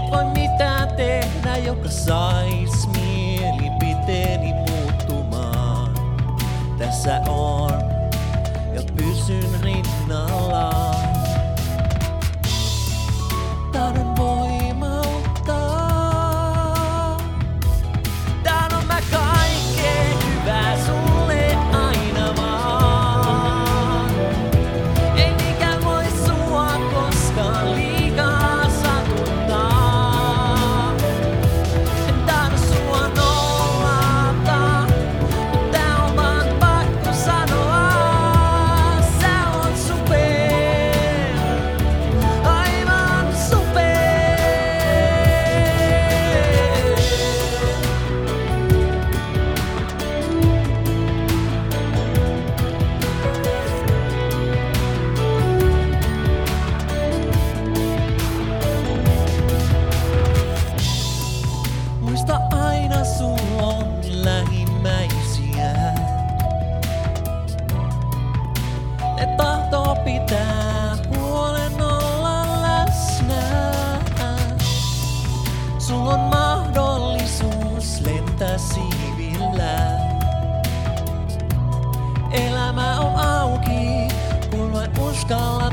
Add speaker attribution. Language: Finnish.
Speaker 1: voi mitään tehdä, joka sais mielipiteeni muuttumaan. Tässä on ja pysyn rinnallaan. Tahdon voimauttaa. Tahdon mä kaikkea hyvää sulle aina vaan. Ei mikään voi sua koskaan liikaa satuttaa. En tahdo sua nollata, mut tää on vaan pakko sanoa. Sä oot super, aivan super. Muista aina sulla on lähimmäisiä. Ne tahtoo pitää huolen olla läsnä. Sulla on mahdollisuus lentää siivillä. Elämä on auki, kun vain uskalla